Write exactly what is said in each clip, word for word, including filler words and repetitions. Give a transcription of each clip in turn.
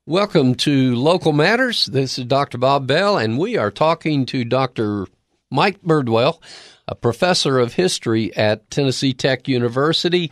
Welcome to Local Matters. This is Doctor Bob Bell, and we are talking to Doctor Mike Birdwell, a professor of history at Tennessee Tech University,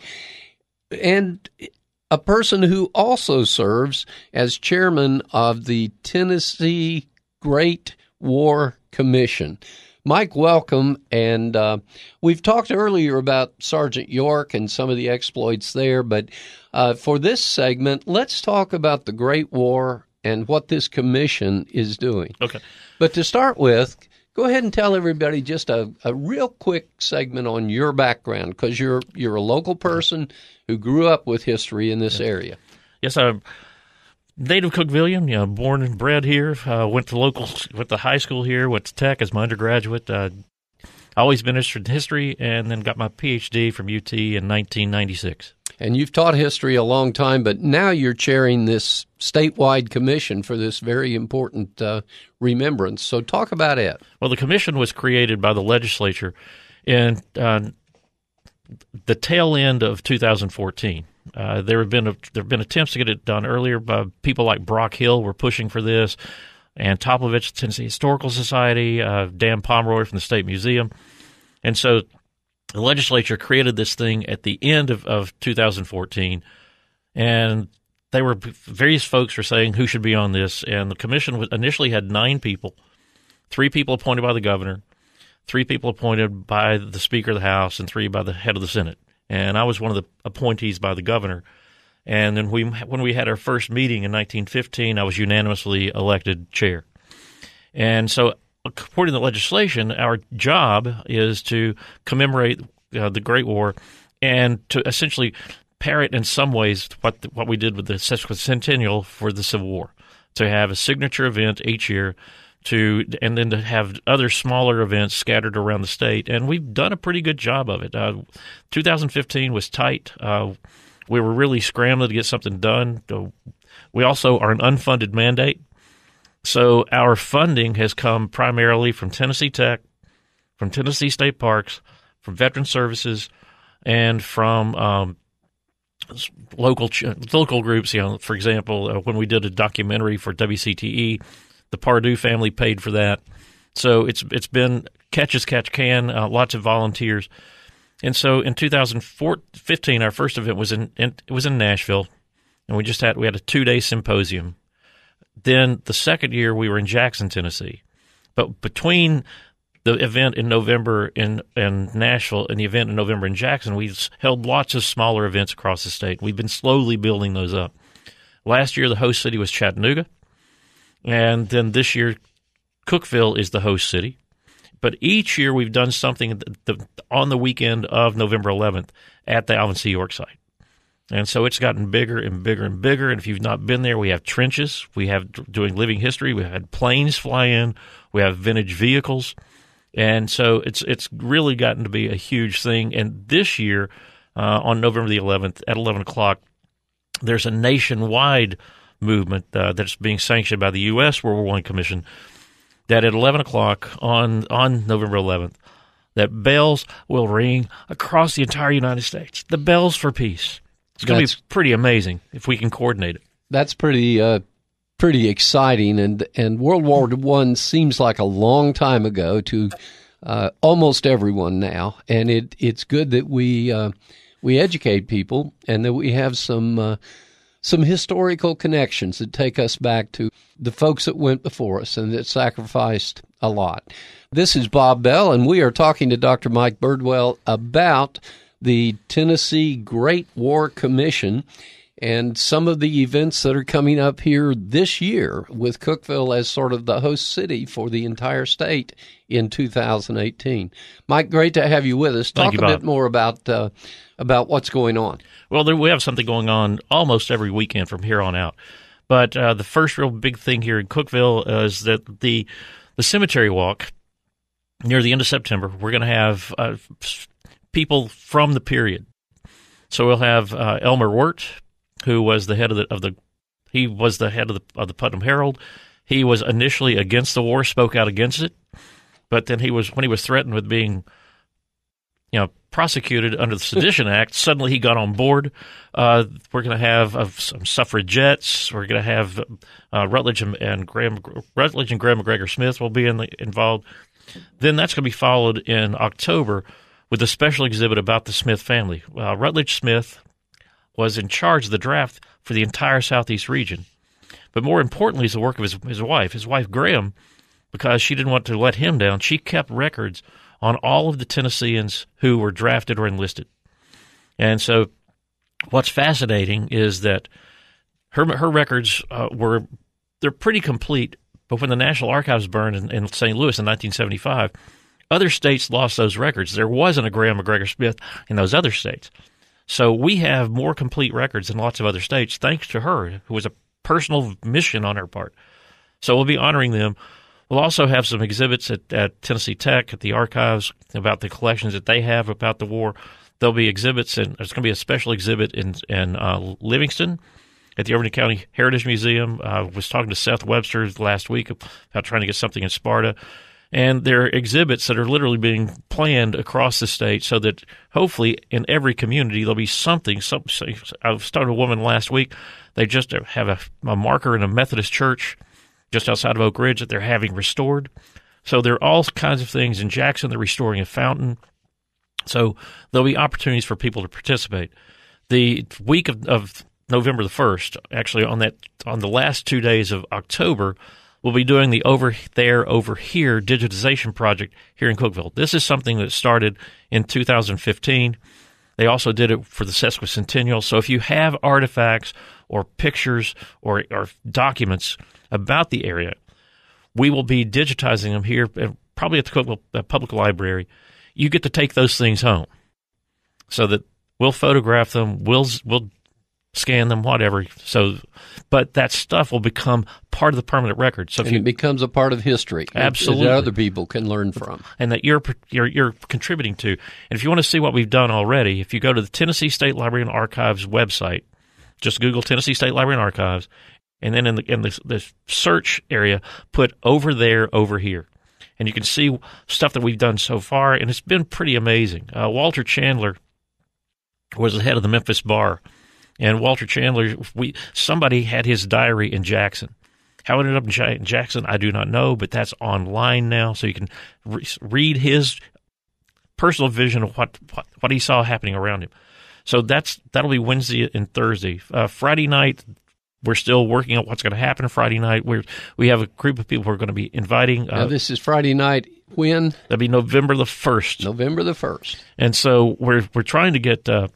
and a person who also serves as chairman of the Tennessee Great War Commission. Mike, welcome, and uh, we've talked earlier about Sergeant York and some of the exploits there, but uh, for this segment, let's talk about the Great War and what this commission is doing. Okay. But to start with, go ahead and tell everybody just a, a real quick segment on your background, because you're you're a local person who grew up with history in this yes. area. Yes, I'm native Cookvillian, you know, born and bred here. Uh, went to local, went to high school here. Went to Tech as my undergraduate. Uh, always been interested in history, and then got my P H D from U T in nineteen ninety-six. And you've taught history a long time, but now you're chairing this statewide commission for this very important uh, remembrance. So talk about it. Well, the commission was created by the legislature in uh, the tail end of two thousand fourteen. Uh, there have been a, there have been attempts to get it done earlier, but people like Brock Hill were pushing for this, and Toplovich, Tennessee Historical Society, uh, Dan Pomeroy from the State Museum, and so the legislature created this thing at the end of, of two thousand fourteen, and they were various folks were saying who should be on this, and the commission was, initially had nine people, three people appointed by the governor, three people appointed by the Speaker of the House, and three by the head of the Senate. And I was one of the appointees by the governor. And then we, when we had our first meeting in nineteen fifteen, I was unanimously elected chair. And so, according to the legislation, our job is to commemorate uh, the Great War and to essentially parrot in some ways what the, what we did with the sesquicentennial for the Civil War, to have a signature event each year, to and then to have other smaller events scattered around the state. And we've done a pretty good job of it. Uh, two thousand fifteen was tight. Uh, we were really scrambling to get something done. We also are an unfunded mandate. So our funding has come primarily from Tennessee Tech, from Tennessee State Parks, from Veteran Services, and from um, local local groups. You know, for example, uh, when we did a documentary for W C T E, the Pardue family paid for that. So it's it's been catch as catch can, uh, lots of volunteers. And so in two thousand fifteen, our first event was in, in it was in Nashville, and we just had we had a two day symposium. Then the second year we were in Jackson, Tennessee. But between the event in November in, in Nashville and the event in November in Jackson, we've held lots of smaller events across the state. We've been slowly building those up. Last year the host city was Chattanooga. And then this year, Cookeville is the host city. But each year we've done something the, on the weekend of November eleventh at the Alvin C. York site. And so it's gotten bigger and bigger and bigger. And if you've not been there, we have trenches. We have doing living history. We've had planes fly in. We have vintage vehicles. And so it's it's really gotten to be a huge thing. And this year, uh, on November the eleventh at eleven o'clock, there's a nationwide movement uh, that's being sanctioned by the U S World War One Commission, that at eleven o'clock on, on November eleventh, that bells will ring across the entire United States. The bells for peace. It's going to be pretty amazing if we can coordinate it. That's pretty uh, pretty exciting, and and World War One seems like a long time ago to uh, almost everyone now, and it it's good that we uh, we educate people and that we have some. Uh, Some historical connections that take us back to the folks that went before us and that sacrificed a lot. This is Bob Bell, and we are talking to Doctor Mike Birdwell about the Tennessee Great War Commission and some of the events that are coming up here this year with Cookeville as sort of the host city for the entire state in two thousand eighteen. Mike, great to have you with us. Talk Thank you, a Bob. bit more about uh, about what's going on. Well, there, we have something going on almost every weekend from here on out. But uh, the first real big thing here in Cookeville is that the the cemetery walk near the end of September, we're going to have uh, people from the period. So we'll have uh, Elmer Wirt, who was the head of the of the he was the head of the of the Putnam Herald. He was initially against the war, spoke out against it, but then he was when he was threatened with being you know, prosecuted under the Sedition Act. Suddenly he got on board. Uh, we're going to have uh, some suffragettes. We're going to have uh, Rutledge and, and Graham Rutledge and Graham McGregor Smith will be in the, involved. Then that's going to be followed in October with a special exhibit about the Smith family. Uh, Rutledge Smith was in charge of the draft for the entire Southeast region. But more importantly is the work of his, his wife. His wife, Graham, because she didn't want to let him down, she kept records on all of the Tennesseans who were drafted or enlisted. And so what's fascinating is that her her records uh, were, they're pretty complete, but when the National Archives burned in, in Saint Louis in nineteen seventy-five, other states lost those records. There wasn't a Graham McGregor Smith in those other states. So we have more complete records than lots of other states, thanks to her, who was a personal mission on her part. So we'll be honoring them. We'll also have some exhibits at, at Tennessee Tech, at the archives, about the collections that they have about the war. There'll be exhibits, and there's going to be a special exhibit in, in uh, Livingston at the Overton County Heritage Museum. I uh, was talking to Seth Webster last week about trying to get something in Sparta. And there are exhibits that are literally being planned across the state so that hopefully in every community there'll be something. Some, I was talking to a woman last week. They just have a, a marker in a Methodist church just outside of Oak Ridge that they're having restored. So there are all kinds of things. In Jackson, they're restoring a fountain. So there'll be opportunities for people to participate. The week of, of November the first, actually on that on the last two days of October, we'll be doing the Over There, Over Here digitization project here in Cookeville. This is something that started in two thousand fifteen. They also did it for the sesquicentennial. So if you have artifacts or pictures or, or documents about the area, we will be digitizing them here, probably at the Cookeville Public Library. You get to take those things home so that we'll photograph them, we'll we'll scan them, whatever. So, but that stuff will become part of the permanent record. So if and you, it becomes a part of history. Absolutely. That other people can learn from. And that you're, you're, you're contributing to. And if you want to see what we've done already, if you go to the Tennessee State Library and Archives website, just Google Tennessee State Library and Archives, and then in the, in the, the search area, put Over There, Over Here. And you can see stuff that we've done so far, and it's been pretty amazing. Uh, Walter Chandler was the head of the Memphis Bar. And Walter Chandler, we somebody had his diary in Jackson. How it ended up in Jackson, I do not know, but that's online now, so you can re- read his personal vision of what, what what he saw happening around him. So that's that'll be Wednesday and Thursday. Uh, Friday night, we're still working on what's going to happen Friday night. We we have a group of people who are going to be inviting. Uh, now, this is Friday night. When? That'll be November the first. November the first. And so we're we're trying to get Uh,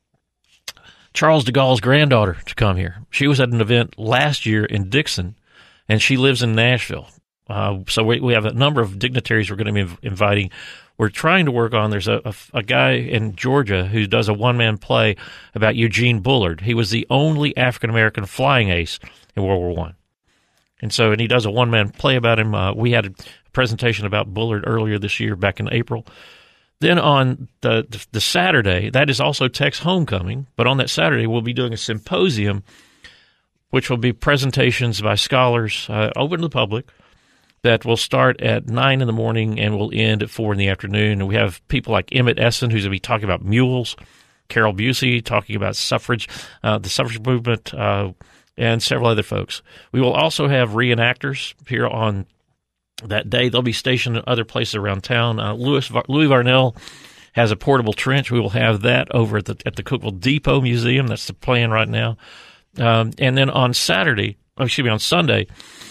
Charles de Gaulle's granddaughter to come here. She was at an event last year in Dixon, and she lives in Nashville. Uh, so we, we have a number of dignitaries we're going to be inviting. We're trying to work on, there's a, a, a guy in Georgia who does a one-man play about Eugene Bullard. He was the only African-American flying ace in World War One. And so, and he does a one-man play about him. Uh, we had a presentation about Bullard earlier this year, back in April. Then on the, the the Saturday, that is also Tech's homecoming, but on that Saturday we'll be doing a symposium, which will be presentations by scholars uh, open to the public, that will start at nine in the morning and will end at four in the afternoon. And we have people like Emmett Essen, who's going to be talking about mules, Carol Busey talking about suffrage, uh, the suffrage movement, uh, and several other folks. We will also have reenactors here on that day. They'll be stationed in other places around town. Uh, Louis, Louis Varnell has a portable trench. We will have that over at the at the Cookeville Depot Museum. That's the plan right now. Um, and then on Saturday, oh, excuse me, on Sunday,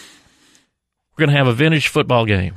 we're going to have a vintage football game.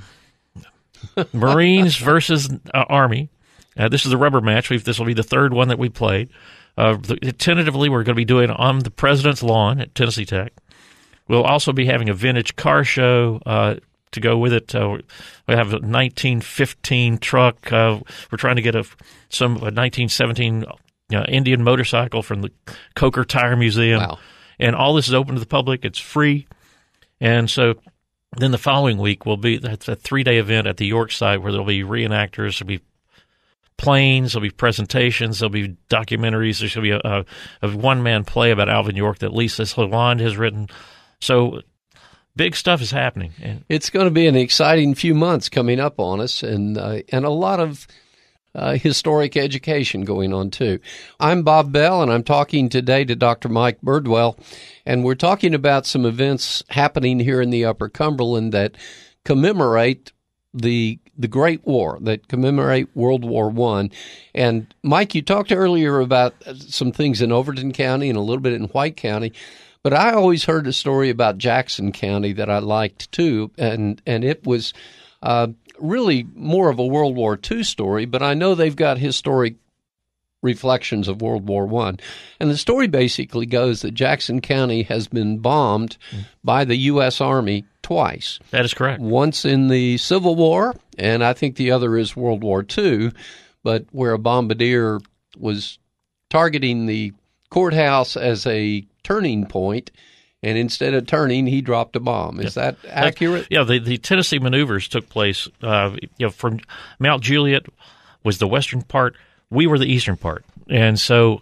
Marines versus uh, Army. Uh, this is the rubber match. We've, this will be the third one that we played. Uh, the, tentatively, we're going to be doing it on the President's lawn at Tennessee Tech. We'll also be having a vintage car show uh, to go with it. Uh, we have a nineteen fifteen truck. Uh, we're trying to get a some a nineteen seventeen uh, Indian motorcycle from the Coker Tire Museum. Wow. And all this is open to the public. It's free. And so then the following week will be that's a three-day event at the York site where there'll be reenactors, there'll be planes, there'll be presentations, there'll be documentaries. There's going to be a, a, a one-man play about Alvin York that Lisa Lalonde has written. So big stuff is happening. And it's going to be an exciting few months coming up on us, and uh, and a lot of uh, historic education going on, too. I'm Bob Bell, and I'm talking today to Doctor Mike Birdwell, and we're talking about some events happening here in the Upper Cumberland that commemorate the the Great War, that commemorate World War One. And, Mike, you talked earlier about some things in Overton County and a little bit in White County, but I always heard a story about Jackson County that I liked, too, and, and it was uh, really more of a World War Two story, but I know they've got historic reflections of World War One. And the story basically goes that Jackson County has been bombed mm. by the U S Army twice. That is correct. Once in the Civil War, and I think the other is World War Two, but where a bombardier was targeting the courthouse as a turning point, and instead of turning, he dropped a bomb. Is yeah. that accurate? Yeah, the, the Tennessee maneuvers took place, uh, you know, from Mount Juliet was the western part. We were the eastern part. And so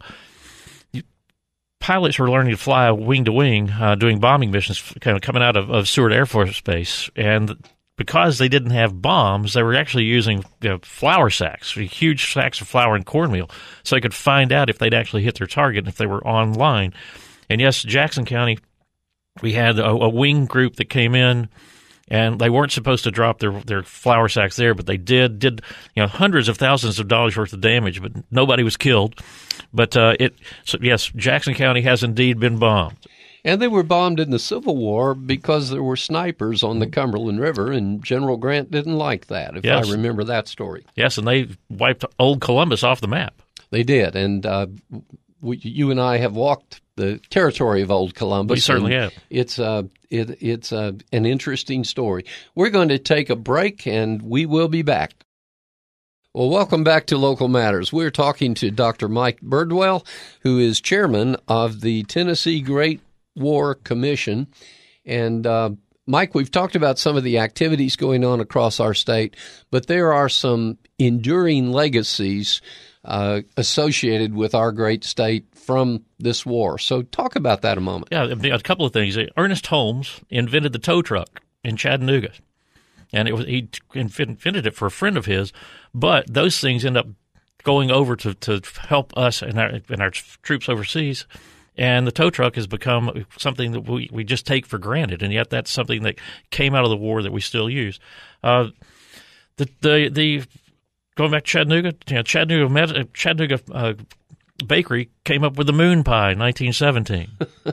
pilots were learning to fly wing to wing, uh, doing bombing missions kind of coming out of, of Seward Air Force Base. And because they didn't have bombs, they were actually using you know, flour sacks, huge sacks of flour and cornmeal, so they could find out if they'd actually hit their target and if they were online. And yes, Jackson County, we had a, a wing group that came in, and they weren't supposed to drop their, their flour sacks there, but they did, did you know hundreds of thousands of dollars worth of damage, but nobody was killed. But uh, it, so yes, Jackson County has indeed been bombed. And they were bombed in the Civil War because there were snipers on the Cumberland River, and General Grant didn't like that, if yes. I remember that story. Yes, and they wiped old Columbus off the map. They did, and uh, we, you and I have walked the territory of old Columbus. We certainly have. It's uh, it, it's uh, an interesting story. We're going to take a break, and we will be back. Well, welcome back to Local Matters. We're talking to Doctor Mike Birdwell, who is chairman of the Tennessee Great War Commission. And, uh, Mike, we've talked about some of the activities going on across our state, but there are some enduring legacies uh, associated with our great state from this war. So talk about that a moment. Yeah, a couple of things. Ernest Holmes invented the tow truck in Chattanooga, and it was he invented it for a friend of his, but those things end up going over to, to help us and our, and our troops overseas. And the tow truck has become something that we, we just take for granted, and yet that's something that came out of the war that we still use. Uh, the the the going back to Chattanooga, you know, Chattanooga Chattanooga uh, Bakery came up with the moon pie in nineteen seventeen.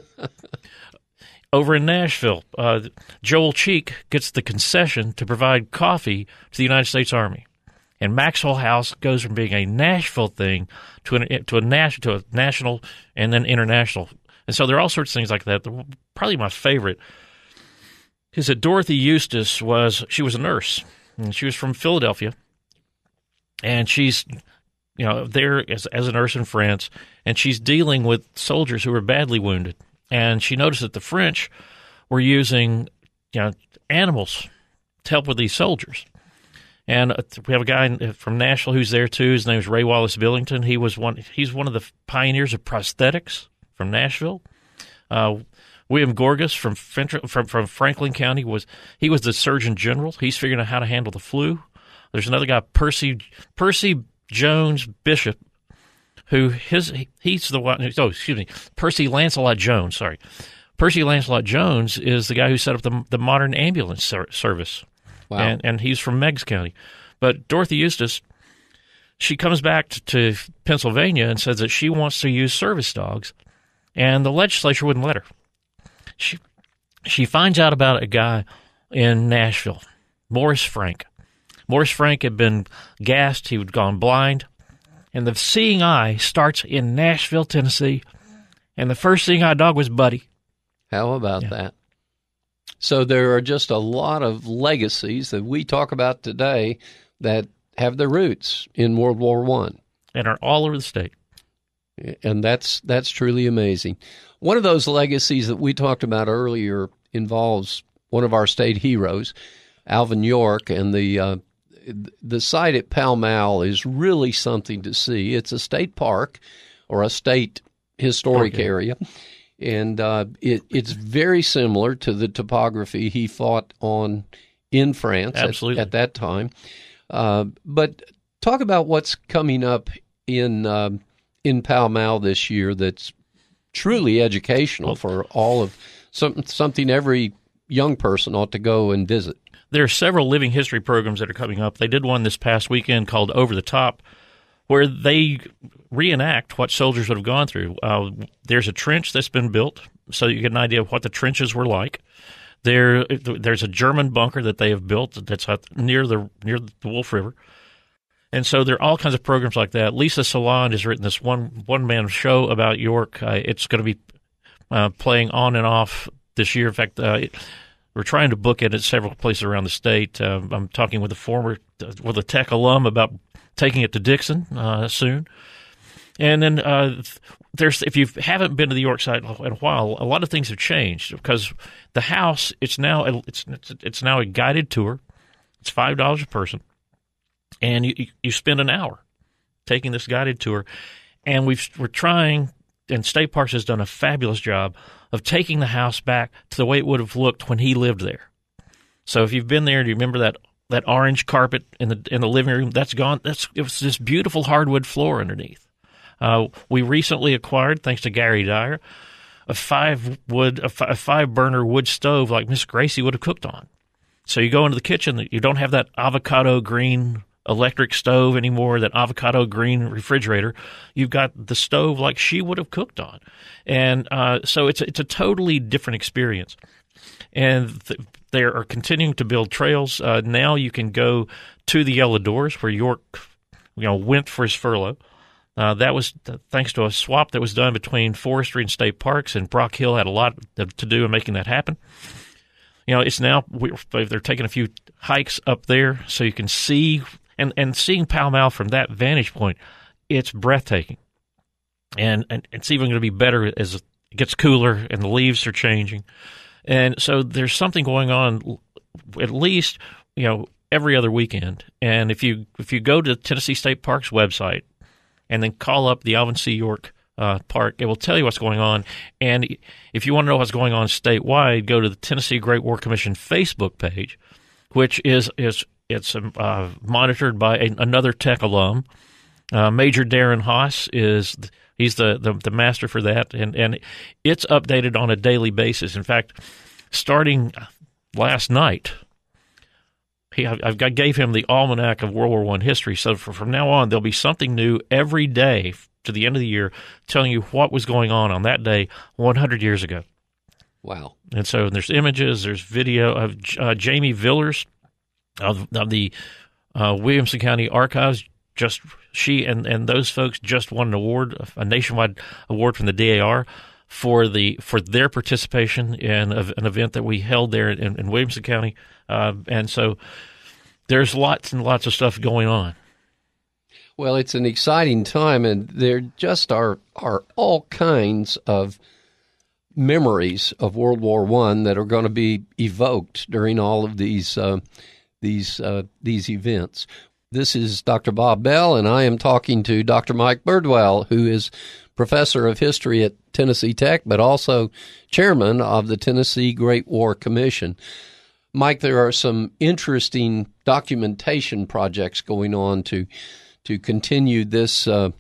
Over in Nashville, uh, Joel Cheek gets the concession to provide coffee to the United States Army. And Maxwell House goes from being a Nashville thing to an, to a nas- to a national and then international. And so there are all sorts of things like that. Probably my favorite is that Dorothy Eustace was she was a nurse, and she was from Philadelphia, and she's you know there as as a nurse in France, and she's dealing with soldiers who were badly wounded, and she noticed that the French were using you know animals to help with these soldiers. And we have a guy from Nashville who's there too. His name is Ray Wallace Billington. He was one. He's one of the pioneers of prosthetics from Nashville. Uh, William Gorgas from, from from Franklin County was he was the Surgeon General. He's figuring out how to handle the flu. There's another guy, Percy Percy Jones Bishop, who his he's the one. Oh, excuse me, Percy Lancelot Jones. Sorry, Percy Lancelot Jones is the guy who set up the the modern ambulance ser- service. Wow. And, and he's from Meigs County. But Dorothy Eustace, she comes back to, to Pennsylvania and says that she wants to use service dogs, and the legislature wouldn't let her. She she finds out about a guy in Nashville, Morris Frank. Morris Frank had been gassed. He had gone blind. And the seeing eye starts in Nashville, Tennessee, and the first seeing eye dog was Buddy. How about yeah. that? So there are just a lot of legacies that we talk about today that have their roots in World War One. And are all over the state. And that's that's truly amazing. One of those legacies that we talked about earlier involves one of our state heroes, Alvin York, and the uh, the site at Pall Mall is really something to see. It's a state park or a state historic okay. area. And uh, it, it's very similar to the topography he fought on in France at, at that time. Uh, but Talk about what's coming up in uh, in Pall Mall this year that's truly educational for all of some, something every young person ought to go and visit. There are several living history programs that are coming up. They did one this past weekend called Over the Top, where they reenact what soldiers would have gone through. Uh, there's a trench that's been built, so you get an idea of what the trenches were like. There, there's a German bunker that they have built that's near the near the Wolf River. And so there are all kinds of programs like that. Lisa Salon has written this one, one-man show about York. Uh, it's going to be uh, playing on and off this year. In fact, uh, it, we're trying to book it at several places around the state. Uh, I'm talking with a former, with a Tech alum about taking it to Dixon uh, soon. And then uh, there's, if you haven't been to the York site in a while, a lot of things have changed because the house, it's now it's it's, it's now a guided tour. It's five dollars a person. And you you spend an hour taking this guided tour, and we've, we're trying, and State Parks has done a fabulous job of taking the house back to the way it would have looked when he lived there. So if you've been there, do you remember that, that orange carpet in the in the living room? That's gone. That's it was this beautiful hardwood floor underneath. Uh, we recently acquired, thanks to Gary Dyer, a five wood a, f- a five burner wood stove like Miss Gracie would have cooked on. So you go into the kitchen, you don't have that avocado green electric stove anymore, that avocado green refrigerator. You've got the stove like she would have cooked on. And uh, so it's a, it's a totally different experience. And th- they are continuing to build trails. Uh, now you can go to the Yellow Doors where York you know, went for his furlough. Uh, that was thanks to a swap that was done between Forestry and State Parks, and Brock Hill had a lot to do in making that happen. You know, it's now, they're taking a few hikes up there so you can see, and, and seeing Pall Mall from that vantage point, it's breathtaking. And, and it's even going to be better as it gets cooler and the leaves are changing. And so there's something going on at least, you know, every other weekend. And if you if you go to Tennessee State Park's website and then call up the Alvin C. York uh, Park, it will tell you what's going on. And if you want to know what's going on statewide, go to the Tennessee Great War Commission Facebook page, which is is it's uh, monitored by a, another Tech alum. Uh, Major Darren Haas is he's the, the, the master for that, and, and it's updated on a daily basis. In fact, starting last night, he I, I gave him the Almanac of World War One history. So for, from now on, there'll be something new every day to the end of the year, telling you what was going on on that day one hundred years ago. Wow! And so there's images, there's video of uh, Jamie Villers of, of the uh, Williamson County Archives. Just she and, and those folks just won an award, a nationwide award from the D A R for the for their participation in a, an event that we held there in, in Williamson County. Uh, and so there's lots and lots of stuff going on. Well, it's an exciting time, and there just are are all kinds of memories of World War One that are going to be evoked during all of these uh, these uh, these events. This is Doctor Bob Bell, and I am talking to Doctor Mike Birdwell, who is professor of history at Tennessee Tech, but also chairman of the Tennessee Great War Commission. Mike, there are some interesting documentation projects going on to to continue this, uh,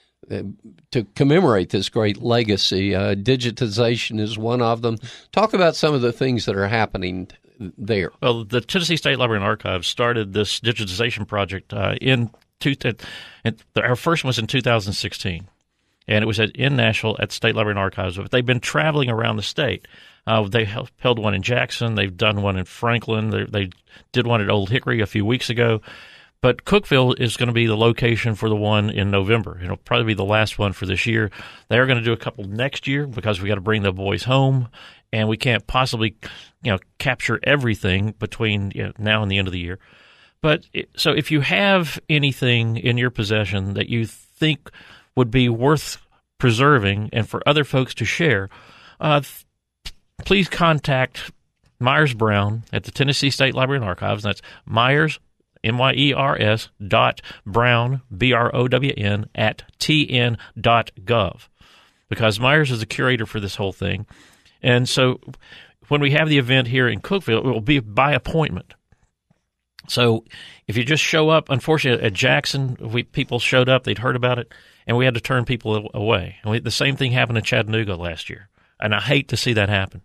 to commemorate this great legacy. Uh, digitization is one of them. Talk about some of the things that are happening there. Well, the Tennessee State Library and Archives started this digitization project uh, in two, and our first one was in two thousand sixteen, and it was at, in Nashville at the State Library and Archives. But they've been traveling around the state. Uh, they held one in Jackson. They've done one in Franklin. They, they did one at Old Hickory a few weeks ago. But Cookeville is going to be the location for the one in November. It'll probably be the last one for this year. They're going to do a couple next year because we got to bring the boys home, and we can't possibly, you know, capture everything between you know, now and the end of the year. But it, so if you have anything in your possession that you think would be worth preserving and for other folks to share, uh, th- please contact Myers Brown at the Tennessee State Library and Archives. That's Myers, M Y E R S dot Brown, B R O W N, at T N dot gov, because Myers is the curator for this whole thing. And so when we have the event here in Cookeville, it will be by appointment. So if you just show up, unfortunately, at Jackson, we, people showed up, they'd heard about it, and we had to turn people away. And we, the same thing happened in Chattanooga last year, and I hate to see that happen.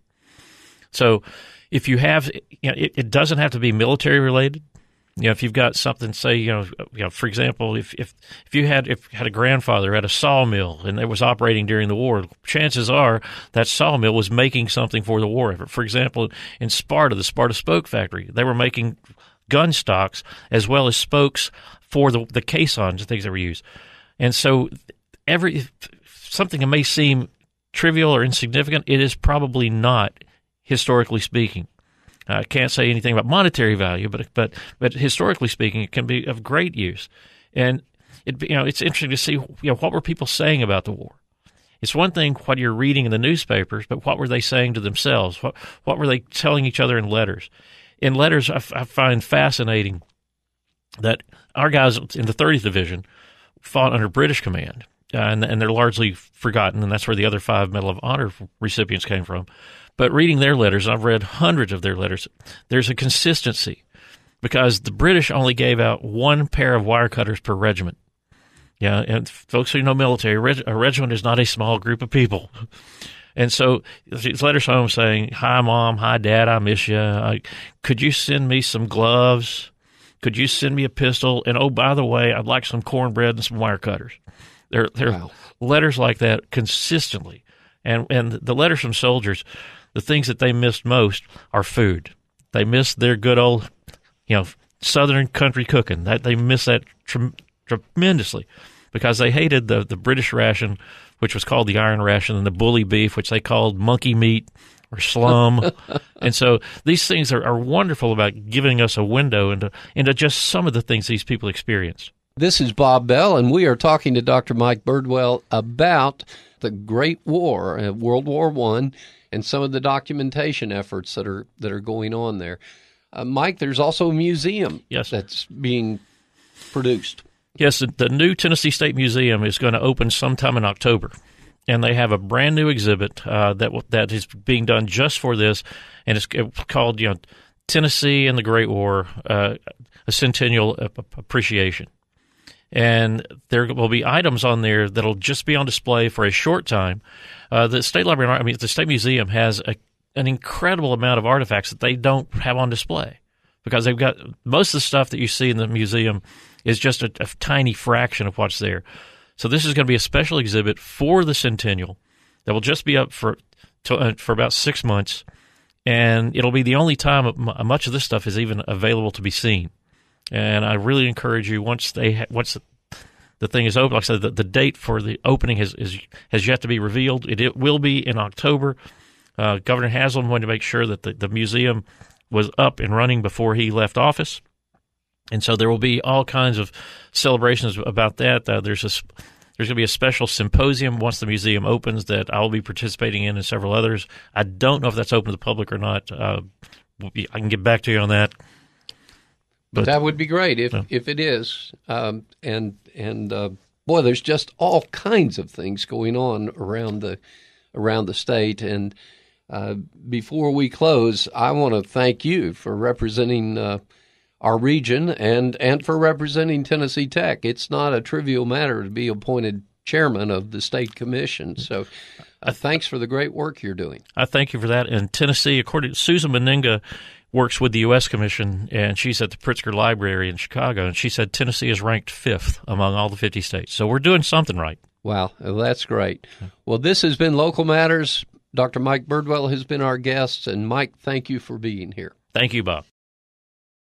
So if you have, you know, it, it doesn't have to be military related. You know, if you've got something, say, you know, you know, for example, if if if you had if you had a grandfather who had a sawmill and it was operating during the war, chances are that sawmill was making something for the war effort. For example, in Sparta, the Sparta Spoke Factory, they were making gun stocks as well as spokes for the the caissons and things that were used. And so, every something that may seem trivial or insignificant, it is probably not, historically speaking. I can't say anything about monetary value, but but but historically speaking, it can be of great use. And it you know it's interesting to see you know what were people saying about the war. It's one thing what you're reading in the newspapers, but what were they saying to themselves? What what were they telling each other in letters? In letters, I, f- I find fascinating that our guys in the thirtieth Division fought under British command, uh, and and they're largely forgotten, and that's where the other five Medal of Honor recipients came from. But reading their letters, I've read hundreds of their letters, there's a consistency because the British only gave out one pair of wire cutters per regiment. Yeah, and folks who know military, a regiment is not a small group of people. And so these letters home saying, "Hi, Mom. Hi, Dad. I miss you. I, could you send me some gloves? Could you send me a pistol? And, oh, by the way, I'd like some cornbread and some wire cutters." There, there are wow. letters like that consistently. And, and the letters from soldiers, the things that they missed most are food. They missed their good old, you know, Southern country cooking. That they missed that tre- tremendously because they hated the, the British ration, which was called the iron ration, and the bully beef, which they called monkey meat or slum. And so these things are, are wonderful about giving us a window into, into just some of the things these people experienced. This is Bob Bell, and we are talking to Doctor Mike Birdwell about the Great War, uh, World War One, and some of the documentation efforts that are that are going on there. Uh, Mike, there's also a museum yes. that's being produced. Yes, the new Tennessee State Museum is going to open sometime in October, and they have a brand new exhibit uh, that that is being done just for this, and it's called you know Tennessee and the Great War, uh, a Centennial Appreciation. And there will be items on there that'll just be on display for a short time. Uh, the State Library, I mean, the State Museum has a, an incredible amount of artifacts that they don't have on display because they've got most of the stuff that you see in the museum is just a, a tiny fraction of what's there. So this is going to be a special exhibit for the Centennial that will just be up for to, uh, for about six months, and it'll be the only time much of this stuff is even available to be seen. And I really encourage you once they ha- once the, the thing is open. Like I said, the, the date for the opening has is, has yet to be revealed. It, it will be in October. Uh, Governor Haslam wanted to make sure that the, the museum was up and running before he left office, and so there will be all kinds of celebrations about that. Uh, there's a there's going to be a special symposium once the museum opens that I will be participating in, and several others. I don't know if that's open to the public or not. Uh, I can get back to you on that. But that would be great if, yeah. if it is. Um, and and uh, boy, there's just all kinds of things going on around the around the state. And uh, before we close, I want to thank you for representing uh, our region and and for representing Tennessee Tech. It's not a trivial matter to be appointed chairman of the state commission. So uh, thanks for the great work you're doing. I thank you for that. In Tennessee, according to Susan Meninga, works with the U S Commission, and she's at the Pritzker Library in Chicago, and she said Tennessee is ranked fifth among all the fifty states. So we're doing something right. Wow, well, that's great. Well, this has been Local Matters. Doctor Mike Birdwell has been our guest, and Mike, thank you for being here. Thank you, Bob.